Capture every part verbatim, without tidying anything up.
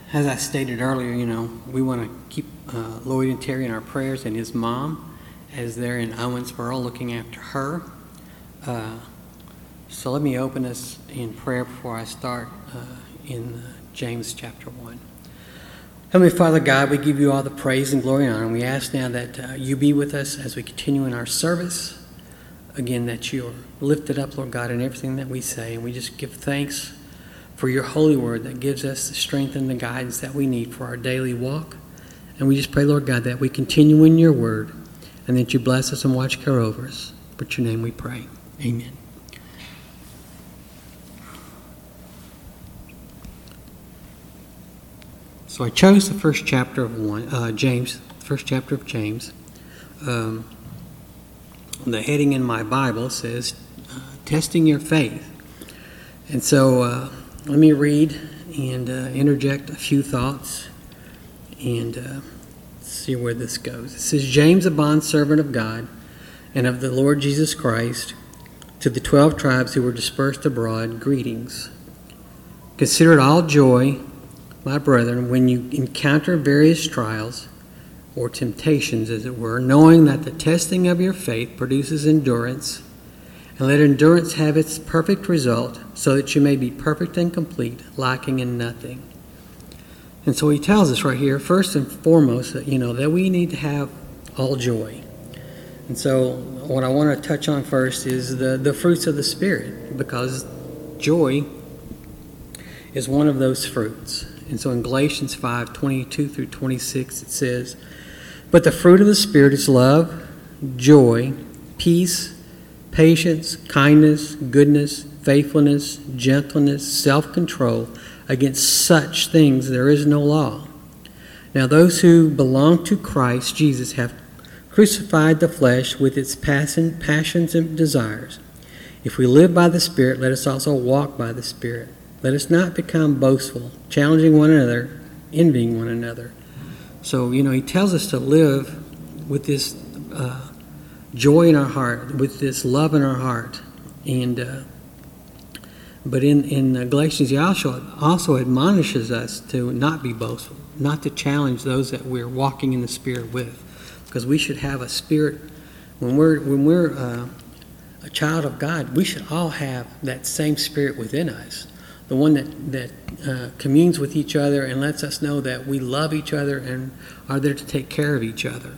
as I stated earlier, you know, we want to keep uh, Lloyd and Terry in our prayers, and his mom as they're in Owensboro looking after her. Uh, so let me open us in prayer before I start uh, in uh, James chapter one. Heavenly Father God, we give you all the praise and glory and honor, and we ask now that uh, you be with us as we continue in our service. Again, that you are lifted up, Lord God, in everything that we say, and we just give thanks for your holy word that gives us the strength and the guidance that we need for our daily walk. And we just pray, Lord God, that we continue in your word and that you bless us and watch care over us. For your name we pray. Amen. So I chose the first chapter of one, uh, James, first chapter of James. Um, the heading in my Bible says, uh, Testing Your Faith. And so uh, let me read and uh, interject a few thoughts and uh, see where this goes. It says, James, a bondservant of God and of the Lord Jesus Christ, to the twelve tribes who were dispersed abroad, greetings. Consider it all joy, my brethren, when you encounter various trials or temptations, as it were, knowing that the testing of your faith produces endurance, and let endurance have its perfect result, so that you may be perfect and complete, lacking in nothing. And so he tells us right here, first and foremost, that, you know, that we need to have all joy. And so what I want to touch on first is the, the fruits of the Spirit, because joy is one of those fruits. And so in Galatians five, twenty-two through twenty-six, it says, But the fruit of the Spirit is love, joy, peace, patience, kindness, goodness, faithfulness, gentleness, self-control. Against such things there is no law. Now those who belong to Christ Jesus have crucified the flesh with its passion, passions and desires. If we live by the Spirit, let us also walk by the Spirit. Let us not become boastful, challenging one another, envying one another. So, you know, he tells us to live with this uh, joy in our heart, with this love in our heart. And uh, but in, in Galatians, he also, also admonishes us to not be boastful, not to challenge those that we're walking in the Spirit with. Because we should have a spirit, when we're, when we're uh, a child of God, we should all have that same spirit within us. The one that, that uh, communes with each other and lets us know that we love each other and are there to take care of each other.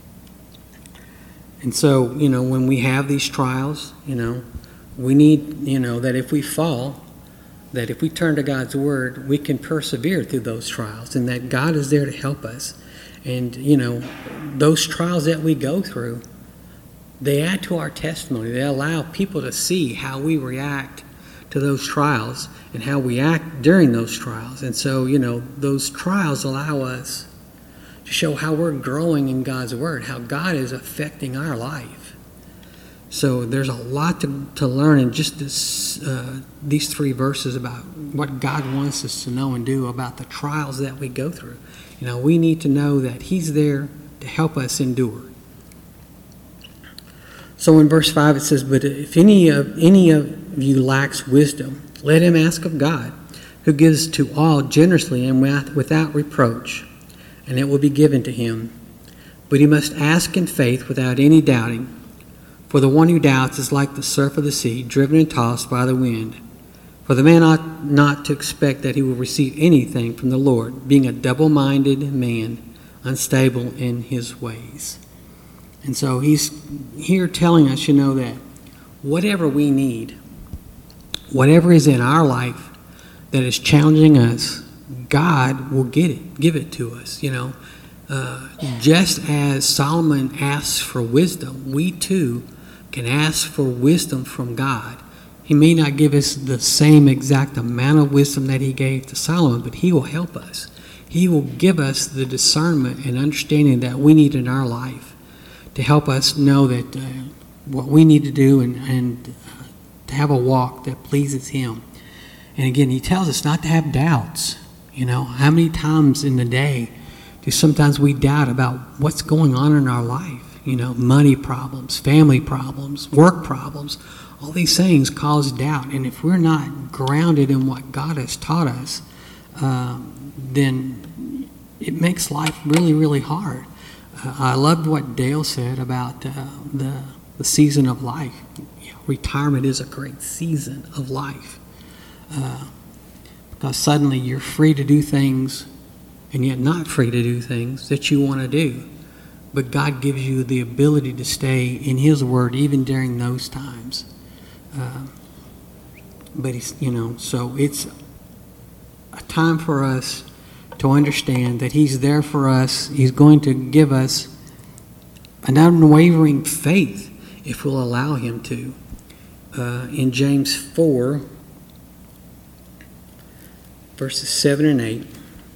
And so, you know, when we have these trials, you know, we need, you know, that if we fall, that if we turn to God's Word, we can persevere through those trials and that God is there to help us. And, you know, those trials that we go through, they add to our testimony. They allow people to see how we react to those trials and how we act during those trials. And so, you know, those trials allow us to show how we're growing in God's Word, how God is affecting our life. So there's a lot to, to learn in just this, uh, these three verses about what God wants us to know and do about the trials that we go through. You know, we need to know that He's there to help us endure. So in verse five it says, But if any of any of you lacks wisdom, let him ask of God, who gives to all generously and without reproach, and it will be given to him. But he must ask in faith without any doubting. For the one who doubts is like the surf of the sea, driven and tossed by the wind. For the man ought not to expect that he will receive anything from the Lord, being a double-minded man, unstable in his ways. And so he's here telling us, you know, that whatever we need, whatever is in our life that is challenging us, God will get it, give it to us, you know. Uh, just as Solomon asks for wisdom, we too can ask for wisdom from God. He may not give us the same exact amount of wisdom that he gave to Solomon, but he will help us. He will give us the discernment and understanding that we need in our life to help us know that uh, what we need to do and, and uh, to have a walk that pleases him. And again, he tells us not to have doubts. You know, how many times in the day do sometimes we doubt about what's going on in our life? You know, money problems, family problems, work problems. All these things cause doubt. And if we're not grounded in what God has taught us, um, then it makes life really, really hard. Uh, I loved what Dale said about uh, the, the season of life. You know, retirement is a great season of life. Uh, because suddenly you're free to do things and yet not free to do things that you want to do. But God gives you the ability to stay in His Word even during those times. Uh, but, he's, you know, so it's a time for us to understand that He's there for us. He's going to give us an unwavering faith if we'll allow Him to. Uh, in James four, verses seven and eight,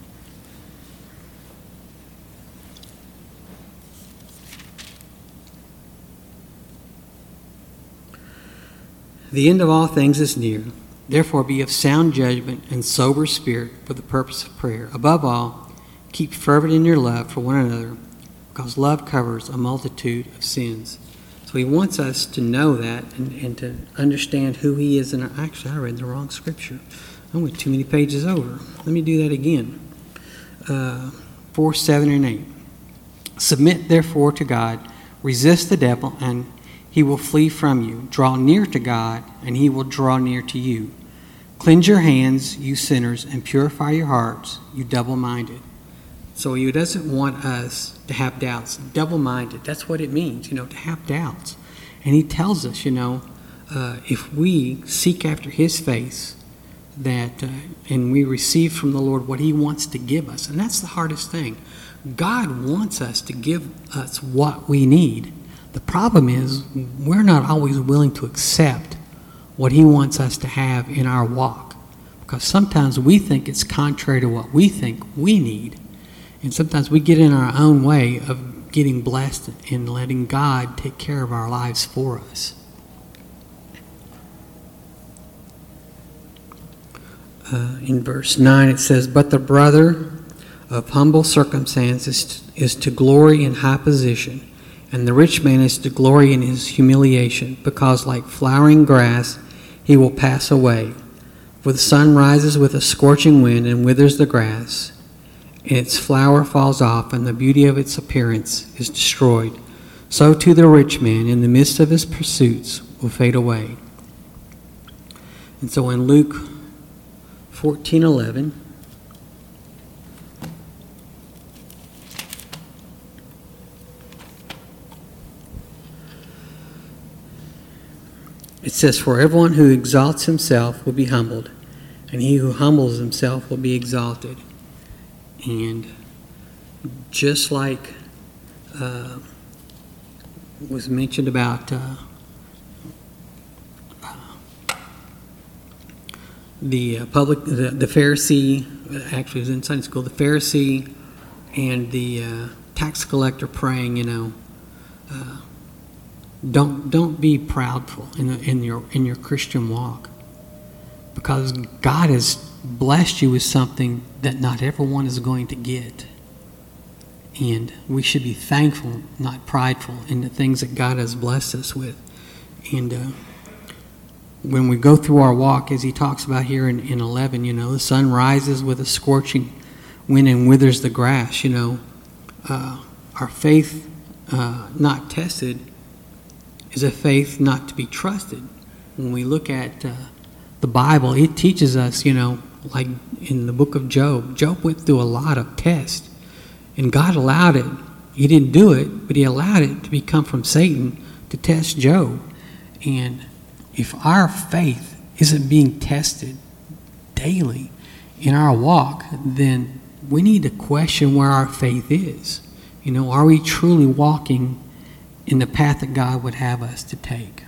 the end of all things is near. Therefore be of sound judgment and sober spirit for the purpose of prayer. Above all, keep fervent in your love for one another, because love covers a multitude of sins. So He wants us to know that and, and to understand who He is. And actually, I read the wrong scripture. I went too many pages over. Let me do that again. Uh, four, seven, and eight. Submit therefore to God. Resist the devil, and he will flee from you. Draw near to God, and He will draw near to you. Cleanse your hands, you sinners, and purify your hearts, you double-minded. So He doesn't want us to have doubts. Double-minded, that's what it means, you know, to have doubts. And He tells us, you know, uh, if we seek after His face, that uh, and we receive from the Lord what He wants to give us. And that's the hardest thing. God wants us to give us what we need. The problem is we're not always willing to accept what He wants us to have in our walk, because sometimes we think it's contrary to what we think we need, and sometimes we get in our own way of getting blessed and letting God take care of our lives for us. Uh, in verse nine it says, "But the brother of humble circumstance is to, is to glory in high position, and the rich man is to glory in his humiliation, because like flowering grass he will pass away. For the sun rises with a scorching wind and withers the grass, and its flower falls off, and the beauty of its appearance is destroyed. So too the rich man in the midst of his pursuits will fade away." And so in Luke fourteen eleven, it says, "For everyone who exalts himself will be humbled, and he who humbles himself will be exalted." And just like uh, was mentioned about uh, the uh, public, the, the Pharisee, actually it was in Sunday school, the Pharisee and the uh, tax collector praying, you know, uh, Don't don't be proudful in the, in your in your Christian walk, because God has blessed you with something that not everyone is going to get, and we should be thankful, not prideful, in the things that God has blessed us with. And uh, when we go through our walk, as He talks about here in, in eleven, you know, the sun rises with a scorching wind and withers the grass. You know, uh, our faith uh, not tested is a faith not to be trusted. When we look at uh, the Bible, it teaches us, you know, like in the book of Job, Job went through a lot of tests, and God allowed it. He didn't do it, but He allowed it to become from Satan to test Job. And if our faith isn't being tested daily in our walk, then we need to question where our faith is. You know, are we truly walking in the path that God would have us to take?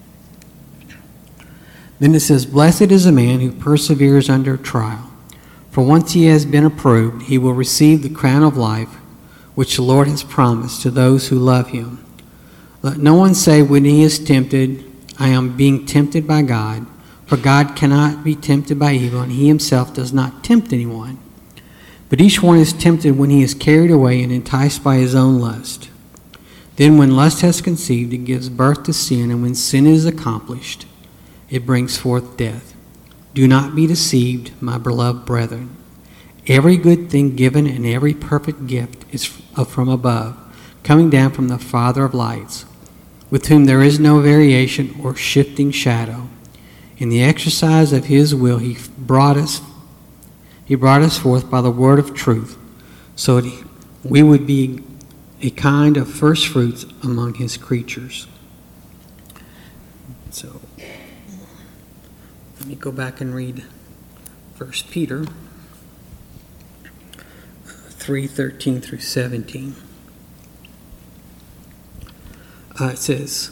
Then it says, "Blessed is a man who perseveres under trial, for once he has been approved, he will receive the crown of life, which the Lord has promised to those who love Him. Let no one say when he is tempted, I am being tempted by God, for God cannot be tempted by evil, and He Himself does not tempt anyone. But each one is tempted when he is carried away and enticed by his own lust. Then when lust has conceived, it gives birth to sin, and when sin is accomplished, it brings forth death. Do not be deceived, my beloved brethren. Every good thing given and every perfect gift is from above, coming down from the Father of lights, with whom there is no variation or shifting shadow. In the exercise of his will, he brought us, he brought us forth by the word of truth, so that we would be a kind of first fruits among his creatures. So, let me go back and read First Peter three thirteen through seventeen. Uh, it says,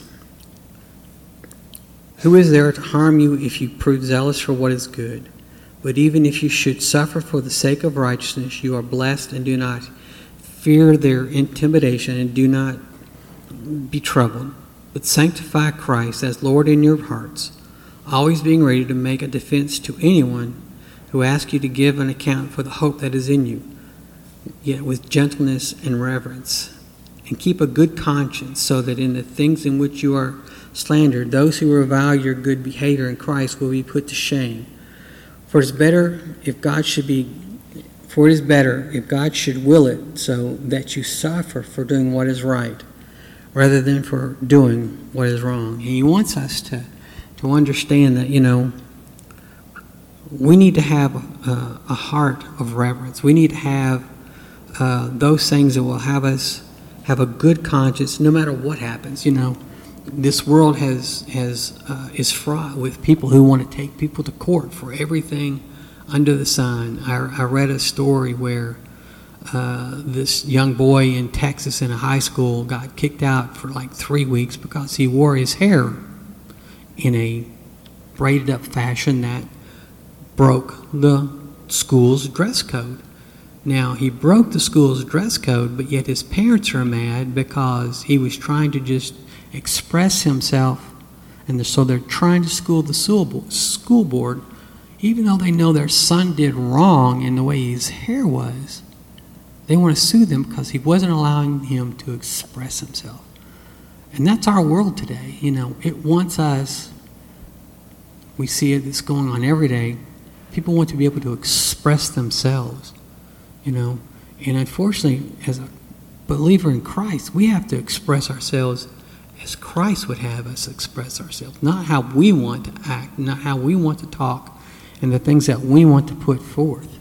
"Who is there to harm you if you prove zealous for what is good? But even if you should suffer for the sake of righteousness, you are blessed, and do not fear their intimidation, and do not be troubled, but sanctify Christ as Lord in your hearts, always being ready to make a defense to anyone who asks you to give an account for the hope that is in you, yet with gentleness and reverence. And keep a good conscience, so that in the things in which you are slandered, those who revile your good behavior in Christ will be put to shame. For it is better if God should be, for it is better if God should will it, so that you suffer for doing what is right, rather than for doing what is wrong." And he wants us to, to understand that, you know, we need to have a, a heart of reverence. We need to have uh, those things that will have us have a good conscience no matter what happens. You know, this world has has uh, is fraught with people who want to take people to court for everything under the sun. I, I read a story where uh, this young boy in Texas in a high school got kicked out for like three weeks because he wore his hair in a braided up fashion that broke the school's dress code. Now, he broke the school's dress code, but yet his parents are mad because he was trying to just express himself, and so they're trying to school the school board, even though they know their son did wrong in the way his hair was. They want to sue them because he wasn't allowing him to express himself. And that's our world today. You know, it wants us, we see it, it's going on every day. People want to be able to express themselves. You know, and unfortunately, as a believer in Christ, we have to express ourselves as Christ would have us express ourselves, not how we want to act, not how we want to talk, and the things that we want to put forth.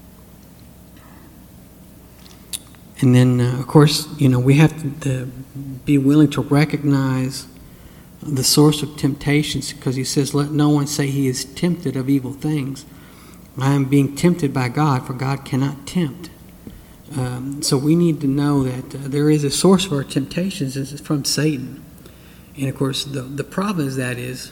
And then, uh, of course, you know, we have to, to be willing to recognize the source of temptations, because he says, "Let no one say he is tempted of evil things. I am being tempted by God, for God cannot tempt." Um, so we need to know that uh, there is a source of our temptations, and it's from Satan. And of course, the, the problem is that is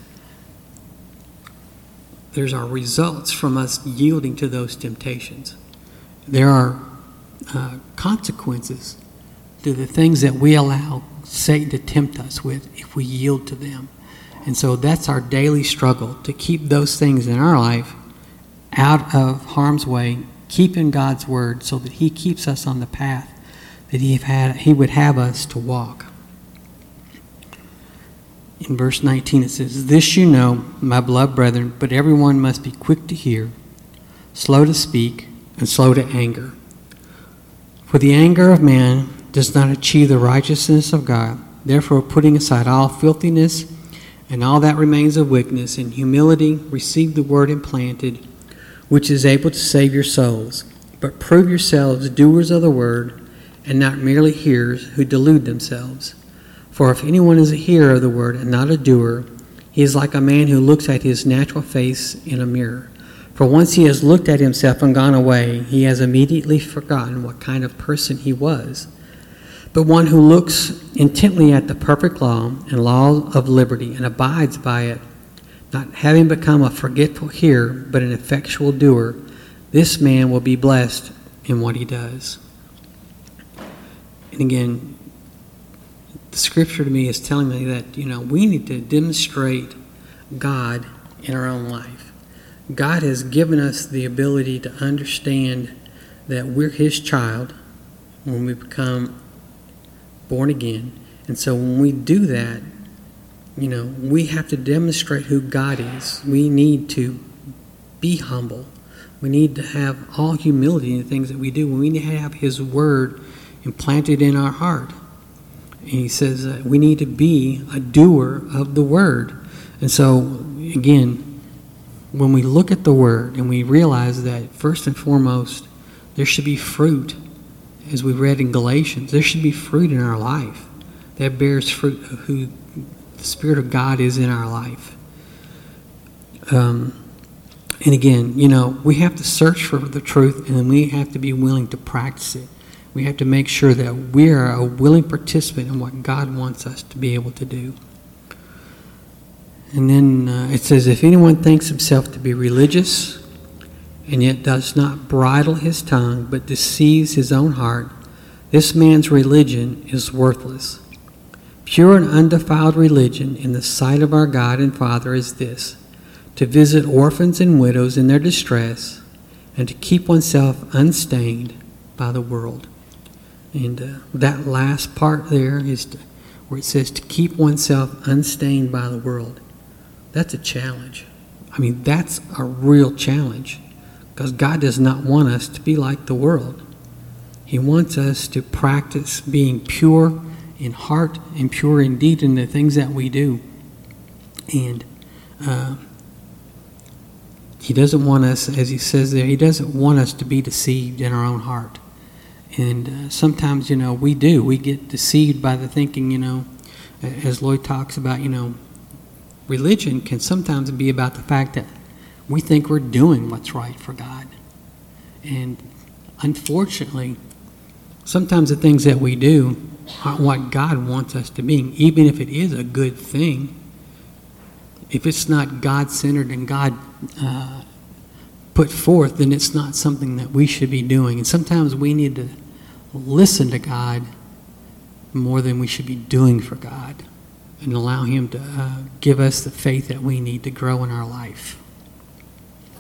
there's our results from us yielding to those temptations. There are uh, consequences to the things that we allow Satan to tempt us with if we yield to them. And so that's our daily struggle, to keep those things in our life out of harm's way, keeping God's word so that he keeps us on the path that he, had, he would have us to walk. In verse nineteen it says, "This you know, my beloved brethren, but everyone must be quick to hear, slow to speak, and slow to anger. For the anger of man does not achieve the righteousness of God. Therefore, putting aside all filthiness and all that remains of wickedness, in humility receive the word implanted, which is able to save your souls. But prove yourselves doers of the word, and not merely hearers who delude themselves. For if anyone is a hearer of the word and not a doer, he is like a man who looks at his natural face in a mirror. For once he has looked at himself and gone away, he has immediately forgotten what kind of person he was. But one who looks intently at the perfect law and law of liberty and abides by it, not having become a forgetful hearer, but an effectual doer, this man will be blessed in what he does." And again, the scripture to me is telling me that, you know, we need to demonstrate God in our own life. God has given us the ability to understand that we're his child when we become born again. And so when we do that, you know, we have to demonstrate who God is. We need to be humble. We We need to have all humility in the things that we do. We need to have His Word implanted in our heart. And He says uh, we need to be a doer of the Word. And so, again, when we look at the Word and we realize that, first and foremost, there should be fruit, as we read in Galatians, there should be fruit in our life that bears fruit of who the Spirit of God is in our life. Um, and again, you know, we have to search for the truth, and then we have to be willing to practice it. We have to make sure that we are a willing participant in what God wants us to be able to do. And then uh, it says, if anyone thinks himself to be religious and yet does not bridle his tongue but deceives his own heart, this man's religion is worthless. Pure and undefiled religion in the sight of our God and Father is this, to visit orphans and widows in their distress, and to keep oneself unstained by the world. And uh, that last part there is to, where it says to keep oneself unstained by the world. That's a challenge. I mean, that's a real challenge, because God does not want us to be like the world. He wants us to practice being pure in heart and pure in deed in the things that we do. And uh, He doesn't want us, as He says there, He doesn't want us to be deceived in our own heart. And uh, sometimes, you know, we do. We get deceived by the thinking, you know, as Lloyd talks about, you know, religion can sometimes be about the fact that we think we're doing what's right for God. And unfortunately, sometimes the things that we do aren't what God wants us to be, even if it is a good thing. If it's not God-centered and God uh, put forth, then it's not something that we should be doing. And sometimes we need to listen to God more than we should be doing for God, and allow Him to uh, give us the faith that we need to grow in our life.